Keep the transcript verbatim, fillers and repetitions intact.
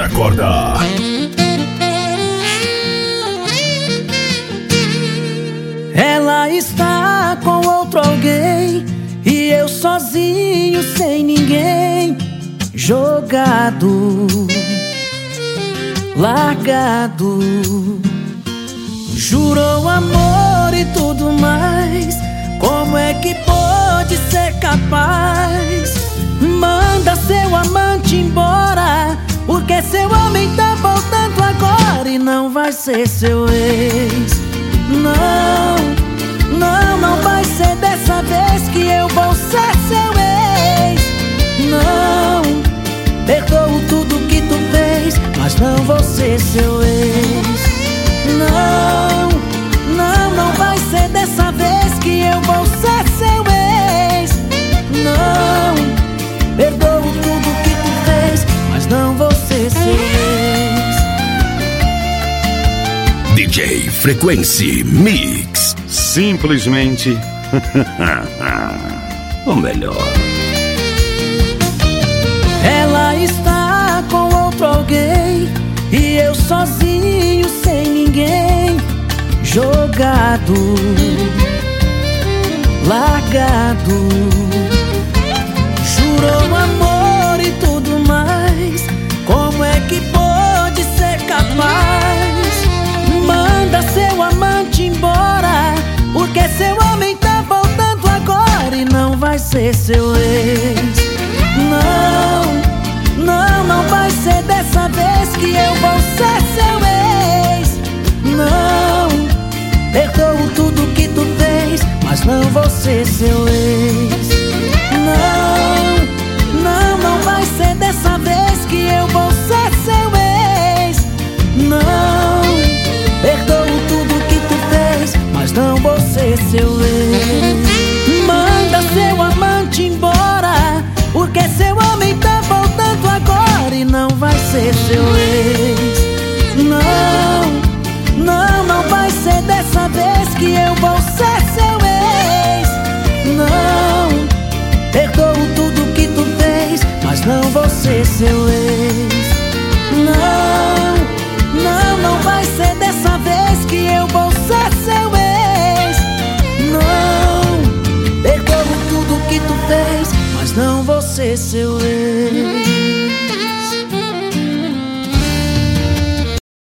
Segura a corda. Ela está com outro alguém e eu sozinho, sem ninguém, jogado, largado. Jurou amor e tudo mais. Como é que pode ser capaz? Manda seu amante embora, porque seu homem tá voltando agora e não vai ser seu ex. Não, não, não vai ser dessa vez que eu vou ser seu ex. Não, perdoo tudo que tu fez, mas não vou ser seu ex. Não, não, não vai ser dessa vez que eu vou ser seu ex. Não, perdoo tudo que tu fez, mas não vou ser seu ex. D J Frequency Mix. Simplesmente o melhor. Ela está com outro alguém e eu sozinho, sem ninguém, jogado, largado. Jurou amor e tudo mais. Como é que pode ser capaz? Manda seu amante embora, porque seu homem tá voltando agora e não vai ser seu ex. Não, não, não vai ser dessa vez que eu vou ser seu ex. Não, perdoo tudo que tu fez, mas não vou ser seu ex. Não, não, não vai ser dessa vez que eu vou ser seu ex. Não, perdoo tudo que tu fez, mas não vou ser seu ex. Manda seu amante embora, porque seu homem tá voltando agora e não vai ser seu ex. Não, não, não vai ser dessa vez que eu vou ser seu ex. Não, perdoo tudo que tu fez, mas não vou ser seu ex. Não, não, não vai ser dessa vez que eu vou ser seu ex. Não, perdoo tudo que tu fez, mas não vou ser seu ex.